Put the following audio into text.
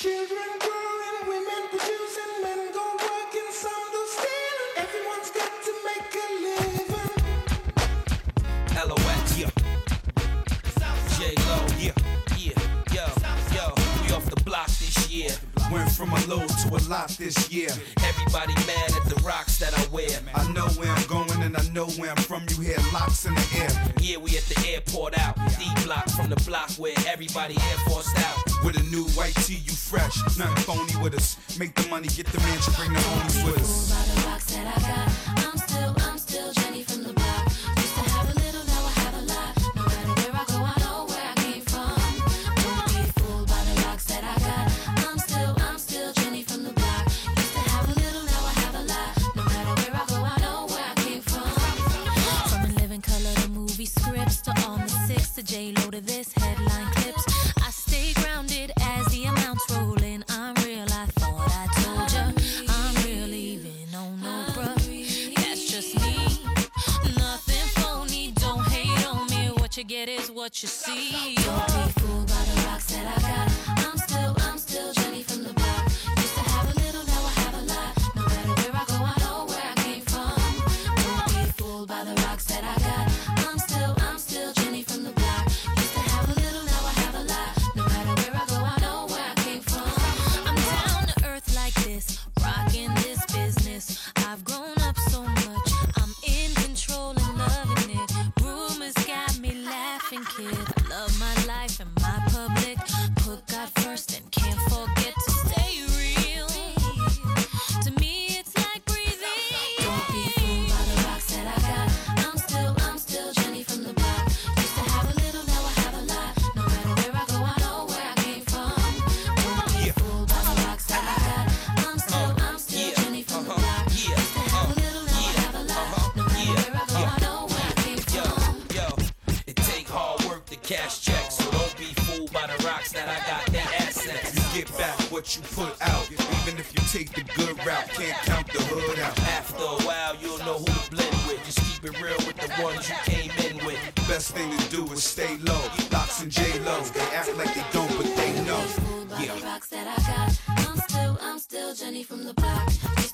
Children growing, women producing, men go working, some do stealing. Everyone's got to make a living. LOX, yeah. J-Lo, yeah. Yo, we off the block this year. Went from a low to a lot this year. Everybody mad at the rocks that I wear. I know where I'm going and I know where I'm from. You hear locks in the air. Yeah, we at the airport out. D-block from the block where everybody Air Forced out. With a new white tee, you fresh. Nothing phony with us. Make the money, get the mansion, bring the homies with us. By the rocks that I got, I'm still Jenny from the block. Used to have a little, now I have a lot. No matter where I go, I know where I came from. Don't be fooled by the rocks that I got. I'm still Jenny from the block. Used to have a little, now I have a lot. No matter where I go, I know where I came from. From the living color to movie scripts to all the six to J-Lo to this headline clips. I stay grounded as the amounts roll in. I'm real, I thought I told ya. I'm real even on no bruh. That's just me. Nothing phony, don't hate on me. What you get is what you see. Don't be fooled by the rocks that I got. I'm still Jenny from the block. Used to have a little, now I have a lot. No matter where I go, I know where I came from. Don't be fooled by the rocks that I got. I'm still Jenny from the block. Used to have a little, now I have a lot. No matter where I go, I know where I came from. I'm down to earth like this, rocking this business. I've grown up so much, I'm in control and loving it. Rumors got me laughing, kid. I love my life and my public. Put God first and can't forget to stay real. To me, it's like breathing. Don't be fooled by the rocks that I got. I'm still Jenny from the block. Used to have a little, now I have a lot. No matter where I go, I know where I came from. Don't be fooled by the rocks that I got. I'm still Jenny from the block. Used to have a little, now I have a lot. No matter where I go, I know where I came from. Yo, it take hard work to cash checks, so don't be fooled by the rocks that I got. They assets. You get back what you put out. Even if you take the good route, can't count the hood out. After a while, you'll know who to blend with. Just keep it real with the ones you came in with. Best thing to do is stay low. Locks and J-Lo, they act like they don't, but they know. Fooled by the rocks that I got. I'm still Jenny from the block.